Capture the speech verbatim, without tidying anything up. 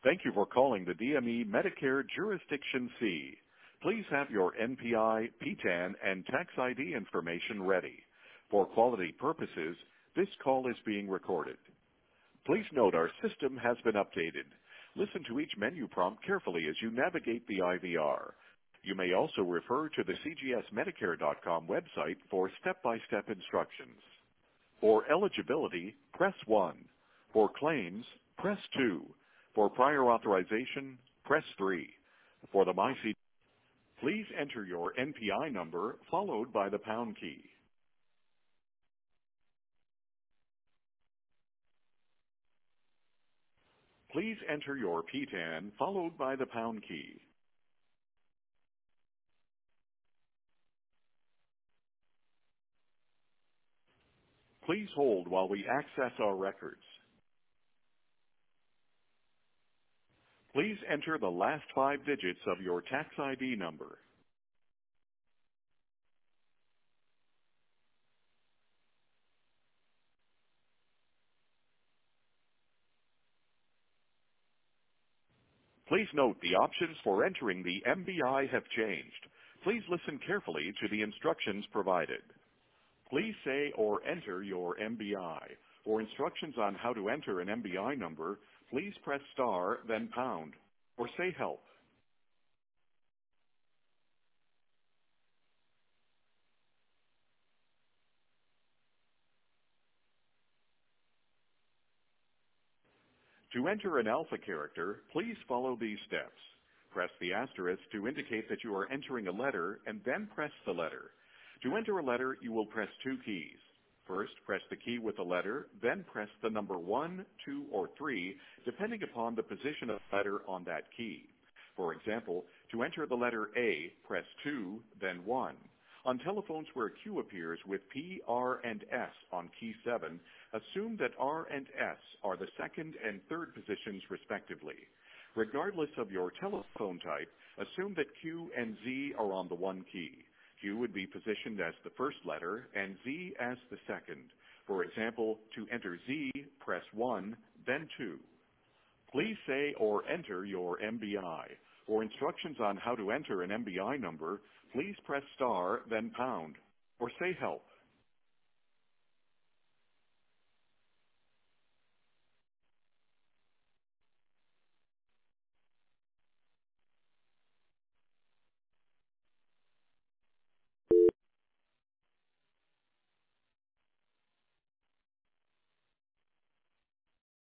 Thank you for calling the D M E Medicare Jurisdiction C. Please have your N P I, P T A N, and tax I D information ready. For quality purposes, this call is being recorded. Please note our system has been updated. Listen to each menu prompt carefully as you navigate the I V R. You may also refer to the C G S Medicare dot com website for step-by-step instructions. For eligibility, press one. For claims, press two. For prior authorization, press three. For the MyC, please enter your N P I number followed by the pound key. Please enter your P T A N followed by the pound key. Please hold while we access our records. Please enter the last five digits of your tax I D number. Please note the options for entering the M B I have changed. Please listen carefully to the instructions provided. Please say or enter your M B I. For instructions on how to enter an M B I number, please press star, then pound, or say help. To enter an alpha character, please follow these steps. Press the asterisk to indicate that you are entering a letter, and then press the letter. To enter a letter, you will press two keys. First, press the key with the letter, then press the number one, two, or three, depending upon the position of the letter on that key. For example, to enter the letter A, press two, then one. On telephones where Q appears with P, R, and S on key seven, assume that R and S are the second and third positions respectively. Regardless of your telephone type, assume that Q and Z are on the one key. Q would be positioned as the first letter and Z as the second. For example, to enter Z, press one, then two. Please say or enter your M B I. For instructions on how to enter an M B I number, please press star, then pound, or say help.